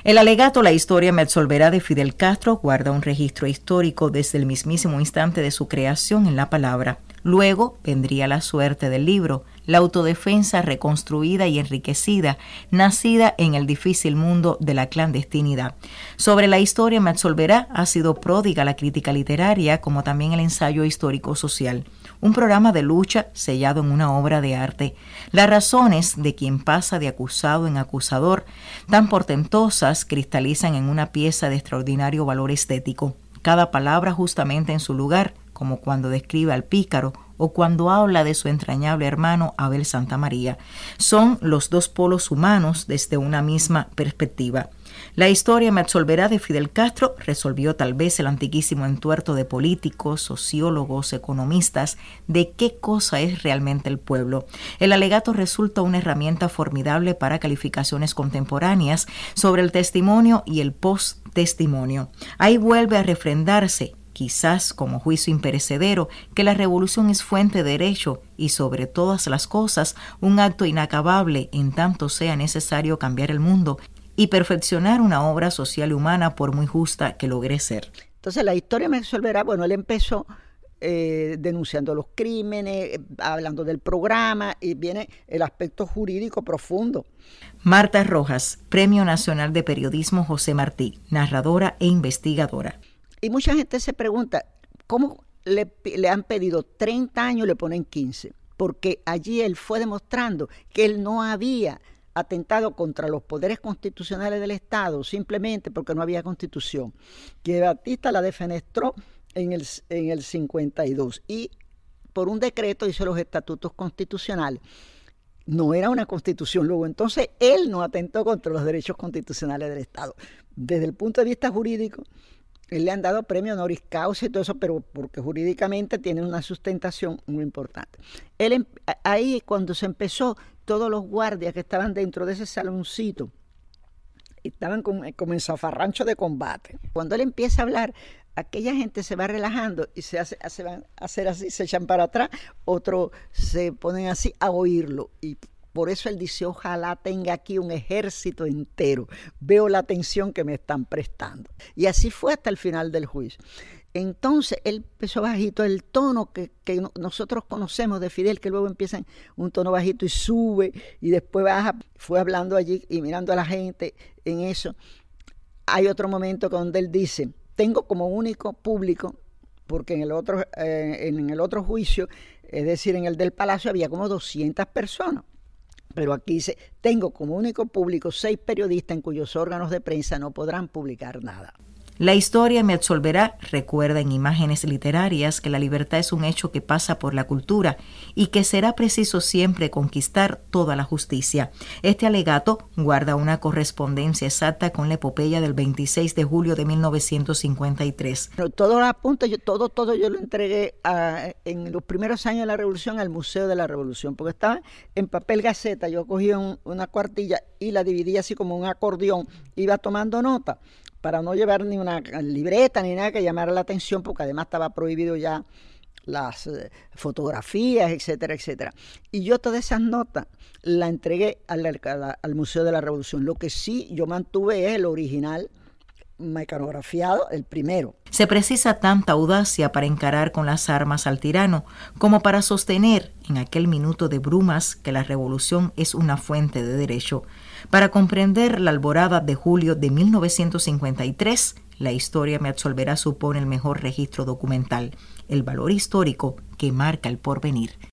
El alegato La historia me absolverá de Fidel Castro guarda un registro histórico desde el mismísimo instante de su creación en la palabra. Luego vendría la suerte del libro, la autodefensa reconstruida y enriquecida, nacida en el difícil mundo de la clandestinidad. Sobre La historia me absolverá ha sido pródiga la crítica literaria como también el ensayo histórico-social. Un programa de lucha sellado en una obra de arte. Las razones de quien pasa de acusado en acusador, tan portentosas, cristalizan en una pieza de extraordinario valor estético. Cada palabra justamente en su lugar, como cuando describe al pícaro o cuando habla de su entrañable hermano Abel Santamaría. Son los dos polos humanos desde una misma perspectiva. La historia me absolverá de Fidel Castro resolvió tal vez el antiquísimo entuerto de políticos, sociólogos, economistas de qué cosa es realmente el pueblo. El alegato resulta una herramienta formidable para calificaciones contemporáneas sobre el testimonio y el post-testimonio. Ahí vuelve a refrendarse, quizás como juicio imperecedero, que la revolución es fuente de derecho y sobre todas las cosas un acto inacabable en tanto sea necesario cambiar el mundo y perfeccionar una obra social y humana por muy justa que logre ser. Entonces la historia me absolverá, bueno, él empezó denunciando los crímenes, hablando del programa, y viene el aspecto jurídico profundo. Marta Rojas, Premio Nacional de Periodismo José Martí, narradora e investigadora. Y mucha gente se pregunta, ¿cómo le han pedido 30 años y le ponen 15? Porque allí él fue demostrando que él no había atentado contra los poderes constitucionales del Estado simplemente porque no había constitución, que Batista la defenestró en el 52 y por un decreto hizo los estatutos constitucionales. No era una constitución luego, entonces él no atentó contra los derechos constitucionales del Estado. Desde el punto de vista jurídico, él le han dado premio honoris causa y todo eso, pero porque jurídicamente tiene una sustentación muy importante. Ahí cuando se empezó, todos los guardias que estaban dentro de ese saloncito estaban como en zafarrancho de combate. Cuando él empieza a hablar, aquella gente se va relajando y se van a hacer así, se echan para atrás, otros se ponen así a oírlo. Y por eso él dice, ojalá tenga aquí un ejército entero. Veo la atención que me están prestando. Y así fue hasta el final del juicio. Entonces él empezó bajito, el tono que nosotros conocemos de Fidel, que luego empieza en un tono bajito y sube y después baja, fue hablando allí y mirando a la gente en eso. Hay otro momento donde él dice, tengo como único público, porque en el otro juicio, es decir, en el del Palacio había como 200 personas. Pero aquí dice, tengo como único público 6 periodistas en cuyos órganos de prensa no podrán publicar nada. La historia me absolverá recuerda en imágenes literarias que la libertad es un hecho que pasa por la cultura y que será preciso siempre conquistar toda la justicia. Este alegato guarda una correspondencia exacta con la epopeya del 26 de julio de 1953. Todo apunta, todo yo lo entregué en los primeros años de la Revolución al Museo de la Revolución, porque estaba en papel gaceta, yo cogía una cuartilla y la dividía así como un acordeón, iba tomando nota, para no llevar ni una libreta ni nada que llamara la atención, porque además estaba prohibido ya las fotografías, etcétera, etcétera. Y yo todas esas notas las entregué al Museo de la Revolución. Lo que sí yo mantuve es el original mecanografiado, el primero. Se precisa tanta audacia para encarar con las armas al tirano como para sostener en aquel minuto de brumas que la revolución es una fuente de derecho. Para comprender la alborada de julio de 1953, la historia me absolverá supone el mejor registro documental, el valor histórico que marca el porvenir.